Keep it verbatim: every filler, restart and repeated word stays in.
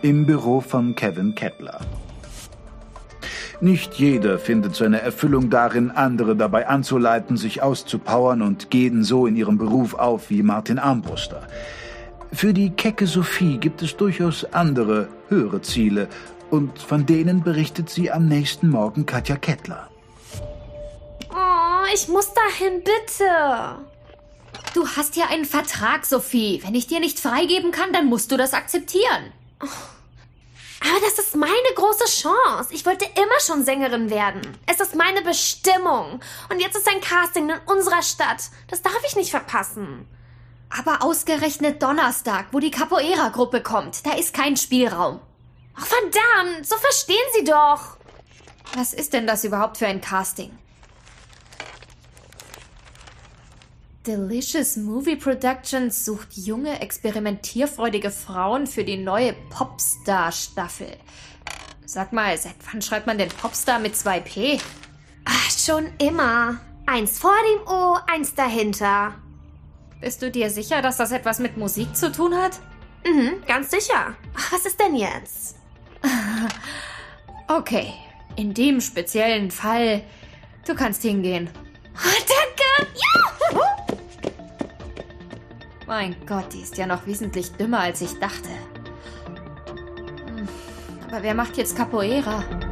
im Büro von Kevin Kettler. Nicht jeder findet seine Erfüllung darin, andere dabei anzuleiten, sich auszupowern und gehen so in ihrem Beruf auf wie Martin Armbruster. Für die kecke Sophie gibt es durchaus andere, höhere Ziele, und von denen berichtet sie am nächsten Morgen Katja Kettler. Oh, ich muss dahin, bitte. Du hast ja einen Vertrag, Sophie. Wenn ich dir nicht freigeben kann, dann musst du das akzeptieren. Oh. Aber das ist meine große Chance. Ich wollte immer schon Sängerin werden. Es ist meine Bestimmung. Und jetzt ist ein Casting in unserer Stadt. Das darf ich nicht verpassen. Aber ausgerechnet Donnerstag, wo die Capoeira-Gruppe kommt, da ist kein Spielraum. Oh, verdammt, so verstehen Sie doch. Was ist denn das überhaupt für ein Casting? Delicious Movie Productions sucht junge, experimentierfreudige Frauen für die neue Popstar-Staffel. Sag mal, seit wann schreibt man denn Popstar mit zwei P? Ach, schon immer. Eins vor dem O, eins dahinter. Bist du dir sicher, dass das etwas mit Musik zu tun hat? Mhm, ganz sicher. Ach, was ist denn jetzt? Okay, in dem speziellen Fall, du kannst hingehen. Oh, danke! Ja! Mein Gott, die ist ja noch wesentlich dümmer, als ich dachte. Aber wer macht jetzt Capoeira?